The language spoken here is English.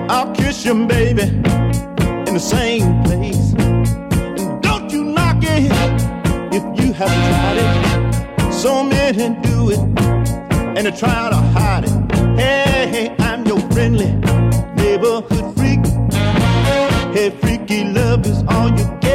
I'll kiss you, baby, in the same place. And don't you knock it if you haven't tried it. So many do it, and they try to hide it. Hey, I'm your friendly neighborhood freak. Hey, freaky love is all you get.